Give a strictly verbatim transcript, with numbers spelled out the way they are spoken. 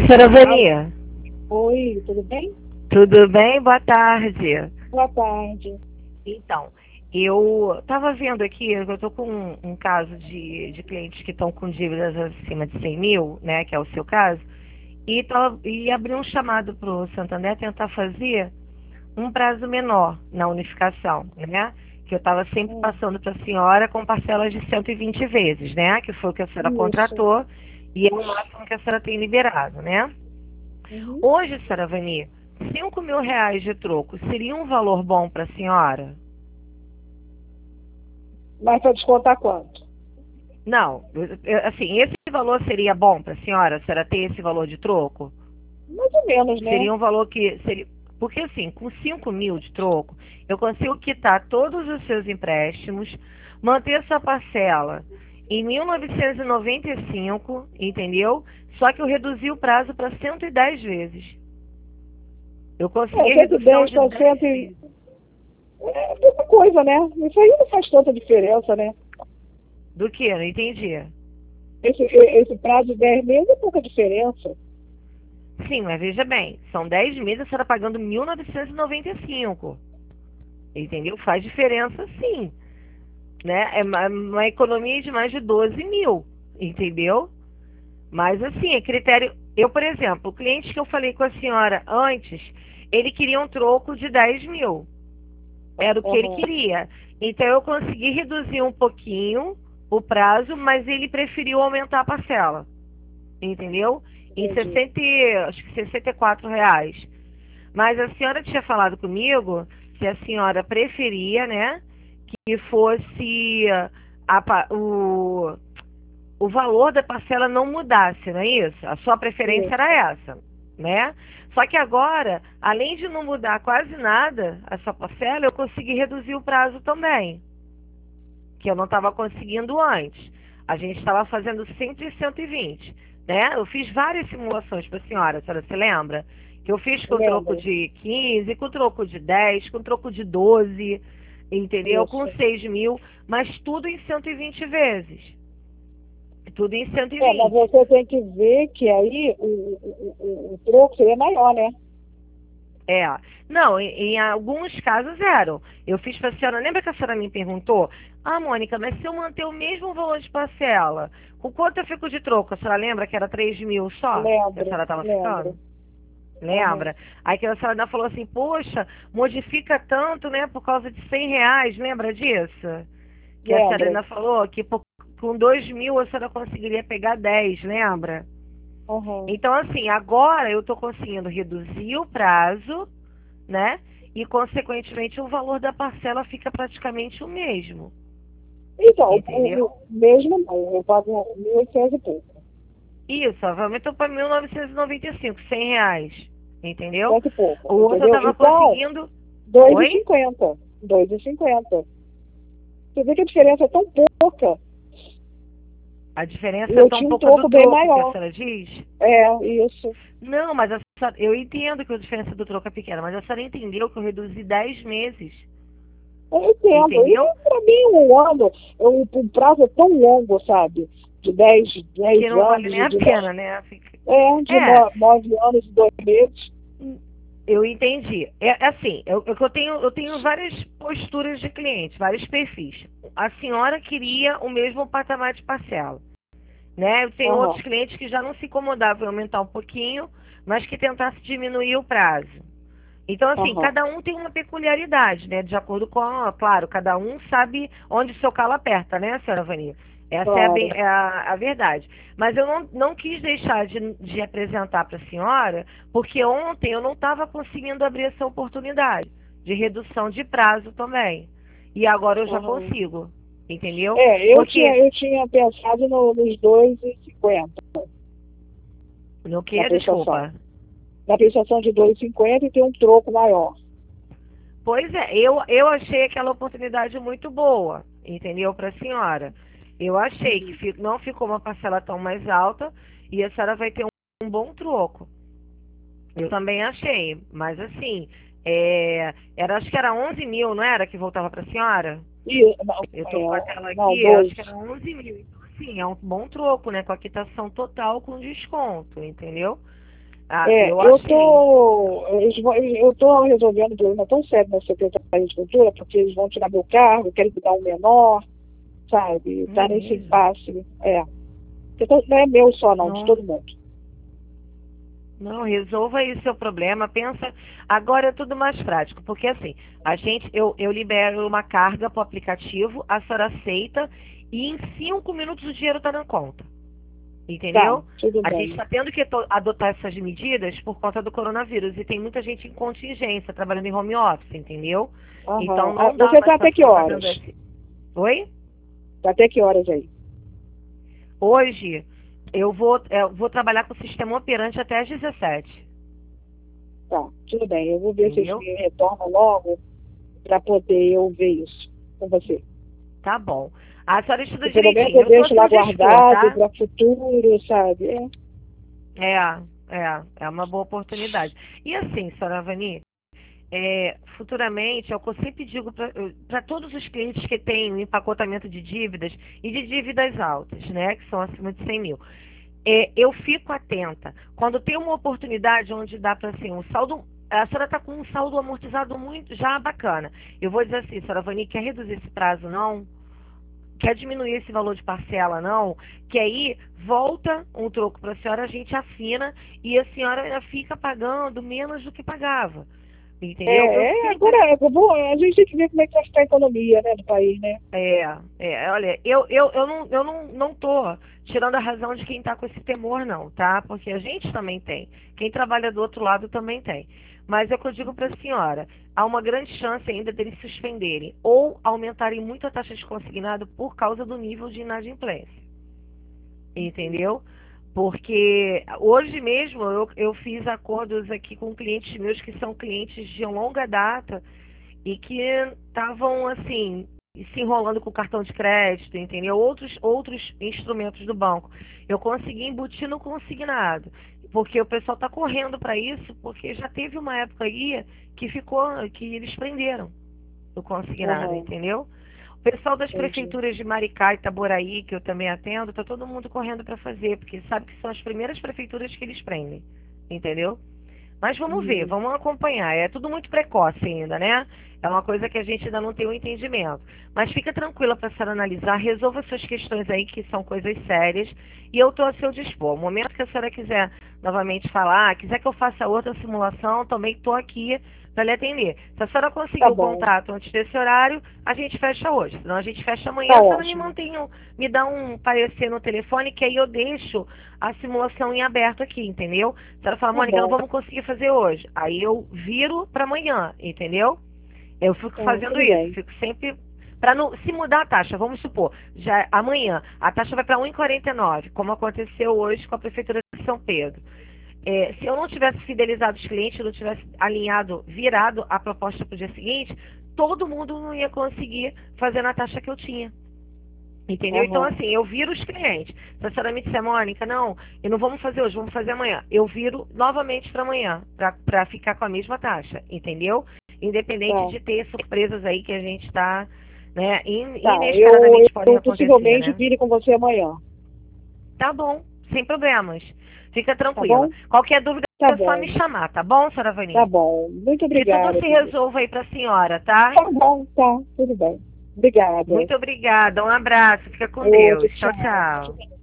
senhora Vania. Oi, tudo bem? Tudo bem? Boa tarde. Boa tarde. Então, eu estava vendo aqui, eu estou com um, um caso de, de clientes que estão com dívidas acima de cem mil, né, que é o seu caso, e, tô, e abri um chamado para o Santander tentar fazer um prazo menor na unificação, né? Que eu estava sempre Hum, passando para a senhora com parcelas de cento e vinte vezes, né? Que foi o que a senhora Isso. contratou e é o máximo que a senhora tem liberado, né? Uhum. Hoje, senhora Vani, cinco mil reais de troco seria um valor bom para a senhora? Mas para descontar quanto? Não, eu- eu- assim, esse valor seria bom para a senhora? A senhora ter esse valor de troco? Mais ou menos, né? Seria um valor que seria. Porque assim, com cinco mil de troco, eu consigo quitar todos os seus empréstimos, manter sua parcela em mil novecentos e noventa e cinco, entendeu? Só que eu reduzi o prazo para cento e dez vezes. Eu É, consegui a cento e redução dez de para dez cento e... vezes. É pouca coisa, né? Isso aí não faz tanta diferença, né? Do que? Não entendi. Esse, esse prazo de dez meses é pouca diferença. Sim, mas veja bem, são dez meses, a senhora pagando mil novecentos e noventa e cinco. Entendeu? Faz diferença sim. Né? É uma, uma economia de mais de doze mil. Entendeu? Mas assim, é critério. Eu, por exemplo, o cliente que eu falei com a senhora antes, ele queria um troco de dez mil. Era o que ele Uhum. queria. Então eu consegui reduzir um pouquinho o prazo, mas ele preferiu aumentar a parcela. Entendeu? Em Entendi. sessenta, e- acho que sessenta e quatro reais. Mas a senhora tinha falado comigo que a senhora preferia, né, que fosse a pa- o, o valor da parcela não mudasse, não é isso? A sua preferência Isso. era essa, né? Só que agora, além de não mudar quase nada a sua parcela, eu consegui reduzir o prazo também, que eu não estava conseguindo antes. A gente estava fazendo sempre cento e vinte, né? Eu fiz várias simulações para a senhora, a senhora se lembra? Que eu fiz com troco Lembro. de quinze, com troco de dez, com troco de doze, entendeu? Com Isso. seis mil, mas tudo em cento e vinte vezes. Tudo em cento e É, mas vinte. você tem que ver que aí o, o, o, o troco seria maior, né? É. Não, em, em alguns casos eram. Eu fiz para a senhora, lembra que a senhora me perguntou? Ah, Mônica, mas se eu manter o mesmo valor de parcela, com quanto eu fico de troco? A senhora lembra que era três mil só que a Lembro, senhora estava lembro. ficando? Uhum. Lembra? Aí que a senhora ainda falou assim, poxa, modifica tanto, né, por causa de cem reais, lembra disso? Que a senhora Lembro. ainda falou que por- com dois mil a senhora conseguiria pegar dez, lembra? Uhum. Então, assim, agora eu estou conseguindo reduzir o prazo, né? E, consequentemente, o valor da parcela fica praticamente o mesmo. Então, o, o Entendeu? mesmo não, eu pago mil e oitocentos e pouco. Isso, aumentou para mil novecentos e noventa e cinco, cem reais. Entendeu? Cento e pouco, O outro eu entendeu? estava Então, conseguindo. dois e Oi? cinquenta. Dois e cinquenta. Você vê que a diferença é tão pouca. A E diferença é eu tão tinha um pouca do troco bem troco que a maior. senhora diz. É, isso. Não, mas a senhora, eu entendo que a diferença do troco é pequena, mas a senhora entendeu que eu reduzi dez meses. Eu entendo. Entendeu? E para mim, um ano, eu, o prazo é tão longo, sabe? De dez, Que dez não vale anos, nem de, a de, no- pena, né? Fica- é, de É, no- nove anos e dois meses. eu entendi. É é assim, eu, eu eu tenho, eu tenho várias posturas de cliente, vários perfis. A senhora queria o mesmo patamar de parcela, né? Eu tenho outros Aham, clientes que já não se incomodavam em aumentar um pouquinho, mas que tentasse diminuir o prazo. Então, assim, aham, cada um tem uma peculiaridade, né? De acordo com, a- claro, cada um sabe onde o seu calo aperta, né, senhora Vania? Essa é a, be- claro. é a- a verdade. Mas eu não, não quis deixar de, de apresentar para a senhora, porque ontem eu não estava conseguindo abrir essa oportunidade de redução de prazo também. E agora eu já Aham. consigo, entendeu? É, eu tinha, Porque, eu tinha pensado no- nos dois e cinquenta no na que, prestação. desculpa? Na prestação de dois e cinquenta e tem um troco maior. Pois é, eu, eu achei aquela oportunidade muito boa, entendeu, para a senhora. Eu achei que Uhum. fi- não ficou uma parcela tão mais alta e a senhora vai ter um, um bom troco. Eu também achei, mas assim, é, era, acho que era onze mil, não era, que voltava para a senhora? E, não, Eu tô com a é, tela não, aqui, dois. acho que era onze mil. Então, assim, é um bom troco, né, com a quitação total com desconto, entendeu? Ah, É, eu eu achei. tô, eles vão- eu tô resolvendo um problema tão sério na Secretaria de Cultura, porque eles vão tirar meu cargo, querem me dar um menor, sabe? Não Tá é nesse mesmo? impasse. É. Então, não é meu só, não, de Nossa. todo mundo. Não, resolva aí o seu problema. Pensa, agora é tudo mais prático, porque assim, a gente, eu, eu libero uma carga para o aplicativo, a senhora aceita e em cinco minutos o dinheiro está na conta. Tá, Entendeu? tudo A gente bem. está tendo que to- adotar essas medidas por conta do coronavírus e tem muita gente em contingência, trabalhando em home office, entendeu? Então Aham. Ah, não dá você mais tá para até que ficar horas? fazendo esse. Oi? Tá até que horas aí? Hoje eu vou, eu vou trabalhar com o sistema operante até às dezessete, Tá, tudo bem. Eu vou ver se eles entendeu? me retornam logo para poder eu ver isso com você. Tá bom. A senhora estuda E pelo menos direitinho. eu Eu tô a deixo lá seu dispor, guardado tá? para futuro, sabe? É, É, é, é uma boa oportunidade. E assim, senhora Vani, é, futuramente, é o que eu sempre digo para todos os clientes que têm um empacotamento de dívidas e de dívidas altas, né, que são acima de cem mil. É, eu fico atenta. Quando tem uma oportunidade onde dá para assim, um saldo. A senhora está com um saldo amortizado muito já bacana. Eu vou dizer assim, senhora Vani, quer reduzir esse prazo, não? Quer diminuir esse valor de parcela, não? Que aí volta um troco para a senhora, a gente afina e a senhora ainda fica pagando menos do que pagava. Entendeu? Eu é, é, agora sempre. é, bom, a gente tem que ver como é que vai ficar a economia, né, do país, né? É, é, olha, eu, eu, eu, não, eu não, não tô tirando a razão de quem está com esse temor, não, tá? Porque a gente também tem. Quem trabalha do outro lado também tem. Mas é o que eu digo para a senhora: há uma grande chance ainda deles suspenderem ou aumentarem muito a taxa de consignado por causa do nível de inadimplência. Entendeu? Porque hoje mesmo eu, eu fiz acordos aqui com clientes meus que são clientes de longa data e que estavam assim se enrolando com cartão de crédito, entendeu? Outros outros instrumentos do banco. Eu consegui embutir no consignado, porque o pessoal está correndo para isso, porque já teve uma época aí que ficou que eles prenderam o consignado, Aham, entendeu? O pessoal das entendi. prefeituras de Maricá e Itaboraí, que eu também atendo, tá todo mundo correndo para fazer, porque sabe que são as primeiras prefeituras que eles prendem, entendeu? Mas vamos ver, Uhum. vamos acompanhar. É tudo muito precoce ainda, né? É uma coisa que a gente ainda não tem o um entendimento. Mas fica tranquila para a senhora analisar, resolva suas questões aí, que são coisas sérias, e eu estou a seu dispor. No momento que a senhora quiser novamente falar, quiser que eu faça outra simulação, também estou aqui para lhe atender. Se a senhora Tá conseguir o bom, contato antes desse horário, a gente fecha hoje. Senão a gente fecha tá amanhã, a senhora me ótimo. mantém, um- me dá um parecer no telefone, que aí eu deixo a simulação em aberto aqui, entendeu? A senhora fala, Tá Mônica, não bom, vamos conseguir fazer hoje. Aí eu viro para amanhã, entendeu? Eu fico tá, fazendo tudo isso, bem. fico sempre para não se mudar a taxa, vamos supor, já amanhã a taxa vai para um e quarenta e nove, como aconteceu hoje com a prefeitura de São Pedro. É, se eu não tivesse fidelizado os clientes, não tivesse alinhado, virado a proposta para o dia seguinte, todo mundo não ia conseguir fazer na taxa que eu tinha. Entendeu? Então, Aham, assim, eu viro os clientes. Se a senhora me disser, Mônica, não, e não vamos fazer hoje, vamos fazer amanhã. Eu viro novamente para amanhã, para ficar com a mesma taxa, entendeu? Independente tá. de ter surpresas aí que a gente está, né, in- Tá, eu, inesperadamente podem eu acontecer, possivelmente né? vire com você amanhã, Tá bom, sem problemas. Fica tá tranquila. bom? Qualquer dúvida Tá é só bom, me chamar, tá bom, senhora tá Vani? bom. Muito Que tudo obrigada, se querida. resolva aí para a senhora, tá? Tá bom, tá, tudo bem. Obrigada. Muito obrigada, um abraço, fica com Outro, Deus. Tchau, tchau. tchau.